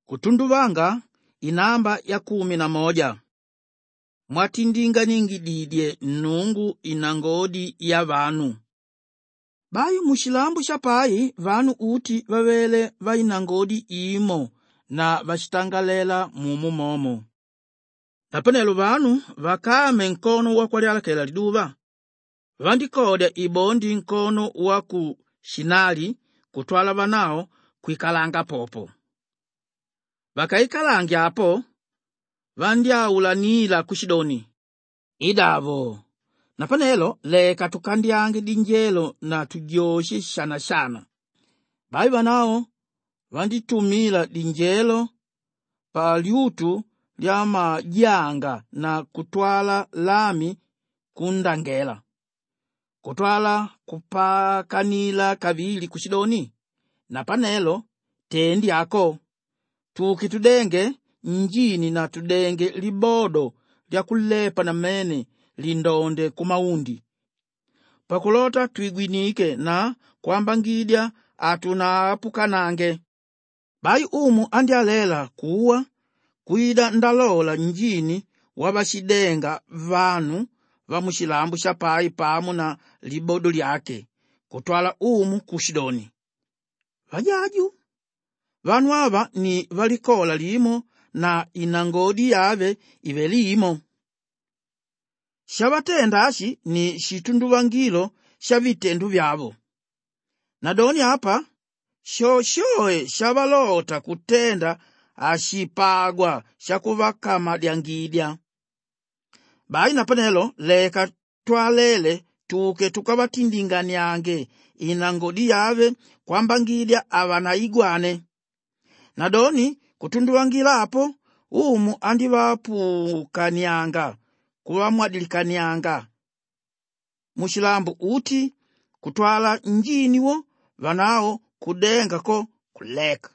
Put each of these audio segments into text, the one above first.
Kutunduvanga inamba ya 11. Mwatindinganyingididye nungu inangodi ya vanu. Bayi mushilambu shapai vanu uti vavele vainangodi imo na vachitangalela mumu momo. Napanelo vanu vakame nkono wa kwalyalakela liduva. Vandikodya ibondi nkono wa ku Shinari kutwala vanao kuikalanga popo. Vakaikalanga apo vandyaulanila ku Sidoni. Idavo napanelo leka tukandyange dinjelo na tudyoshe shana. Bayi vanao vanditumila dinjelo pa lyutu lya majanga na kutwala lami kundangela. Kutwala kupakanila kavili ku Sidoni. Napanelo tendi ako tukitudenge njini na tudenge libodo lya kulepa na mene lindonde kumaundi. Pakulota tuigwinike na kuambangidya atunapukanange. Bayi umu andyalela kuwa kuida ndalola njini wabashidenga vanu va mushilambu shapai pamu na libodo lyake kutwala umu ku Sidoni. Vajaju vanu ava ni valikola limo na inangodi yave ive limo. Shavatendashi ni shitunduvangilo shavitendu vyavo. Nadoni apa shoshoe shavalota kutenda ashipagwa shakuvakama dyangidya. Bayi napanelo leka twalele tuke tukavatindinganyange inangodi yave kwambangidya avanaigwane. Nadoni kutunduvangila apo umu andivapukanyanga kuvamwadilikanyanga mushilambu uti kutwala njiniwo vanao kudengako kuleka.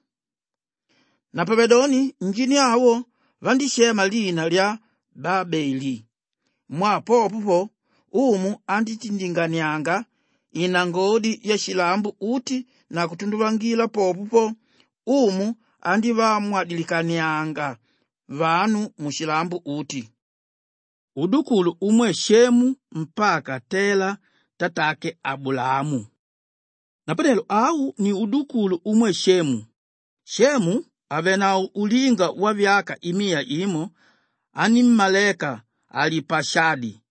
Napavedoni njini awo vandishema lina lya Babeli. Mwapopo umu anditindinganyanga inangodi ya shilambu uti na kutunduvangila popo umu andivamwadilikanyanga vanu mushilambu uti. Udukulu umwe Shemu mpaka Tela tatake Abulamu. Napanelo au ni udukulu umwe Shemu. Shemu avenao ulinga wa vyaka 100 ani mmaleka Alipashadi.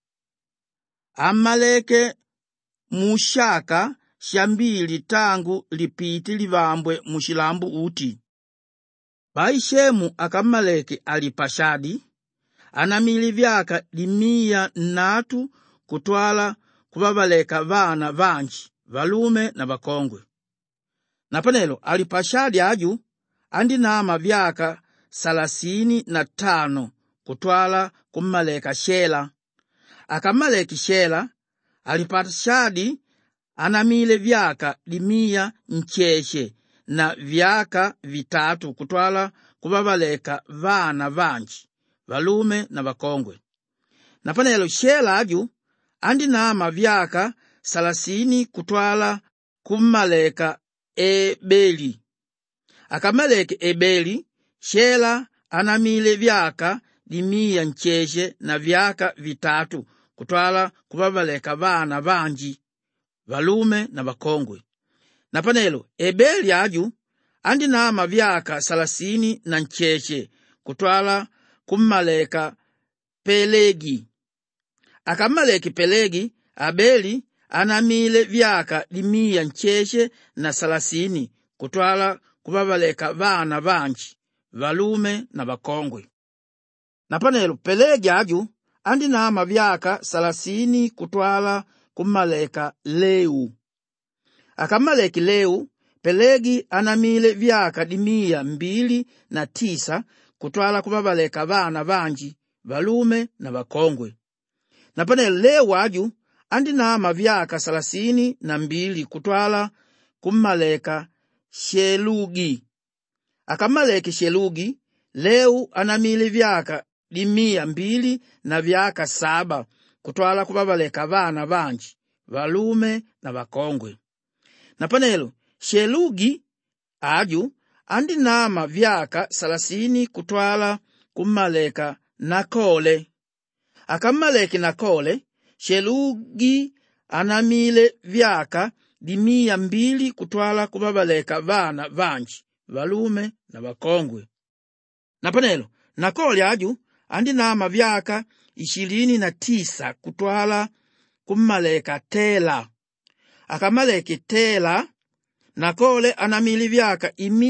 Ammaleke mushaka shambili tangu lipiti livambwe mushilambu uti. Bayi Shemu akammaleke Alipashadi anamili vyaka 100 kutwala kuvavaleka vana vanji valume na vakongwe. Napanelo Alipashadi aju andinama vyaka 35 kutwala kummaleka Shela. Akammaleki Shela Alipashadi anamile vyaka 100 ncheshe na vyaka 3 kutwala kuvavaleka vana vanji valume na vakongwe. Napanelo Shela aju andinama vyaka 30 kutwala kummaleka Ebeli. Akammaleki Ebeli Shela anamile vyaka 100 ncheshe na vyaka 3 kutwala kuvavaleka vana vanji valume na vakongwe. Napanelo Ebeli aju andinama vyaka 30 na ncheshe kutwala kummaleka Pelegi. Akammaleki Pelegi Abeli anamile vyaka 100 ncheshe na 30 kutwala kuvavaleka vana vanji valume na vakongwe. Napanelo Pelegi aju andinama vyaka 30 kutwala kummaleka Leu. Akammaleki Leu Pelegi anamile vyaka 109 kutwala kuvavaleka vana vanji valume na vakongwe. Napanelo Leu aju andinama vyaka 32 kutwala kummaleka Shelugi. Akammaleki Shelugi Leu anamile vyaka 200 na vyaka 7 kutwala kuvavaleka vana vanji valume na vakongwe. Napanelo Shelugi aju andinama vyaka 30 kutwala kummaleka Nakole. Akammaleki Nakole, Shelugi anamile vyaka 200 kutwala kubabaleka vana vanji valume na vakongwe. Napanelo Nakole aju andinama vyaka 29 kutwala kummaleka Tela. Akamaleki Tela, Nakole anamili vyaka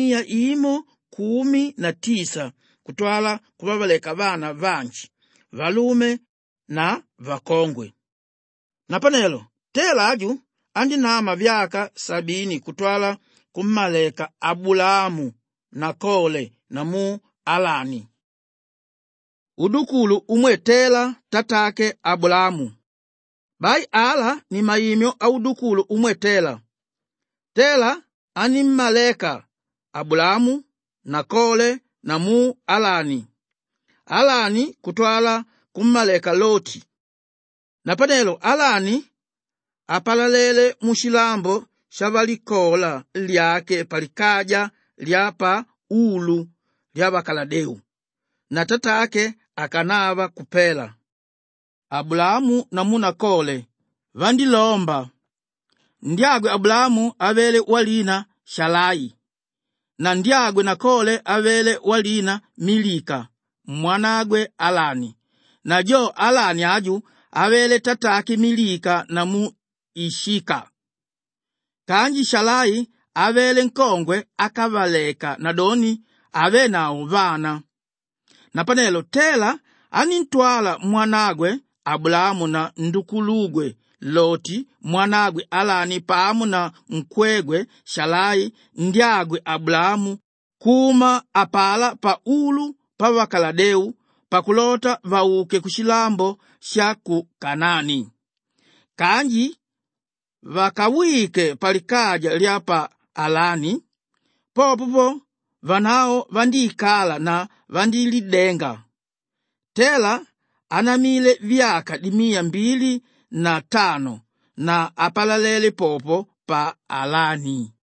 119 kutwala kubabaleka vana vanji valume na vakongwe. Napanelo Tela aju andinama vyaka 70 kutwala kummaleka Abulamu, Nakole na mu Alani. Udukulu umwe Tela tatake Abulamu. Bai ala ni mayimyo a udukulu umwe Tela. Tela animmaleka Abulamu, Nakole na mu Alani. Alani kutwala kummaleka Loti. Napanelo Alani apalalele mushilambo shabalikola lyake palikaja lyapa ulu lya Bakaladeu, na tatake akanava kupela. Abulamu na mu Nakole vandilomba. Ndiagwe Abulamu avele walina Shalai, na ndiagwe Nakole avele walina Milika mwanagwe Alani, na jo Alani aju avele tataki Milika na mu Ishika. Kanji Shalai avele nkongwe akavaleka nadoni ave nao vana. Napanelo Tela anintwala mwanagwe Abulamu na ndukulugwe Loti mwanagwe Alani pamu na mkwegwe Shalai ndiagwe Abulamu kuma apala pa ulu pa Bakaladeu pakulota vauke kushilambo sha ku Kanani. Kanji vakawike palikaja lyapa Alani, popopo vanao vandikala na vandilidenga. Tela anamile vyaka 205 na apalalele popo pa Alani.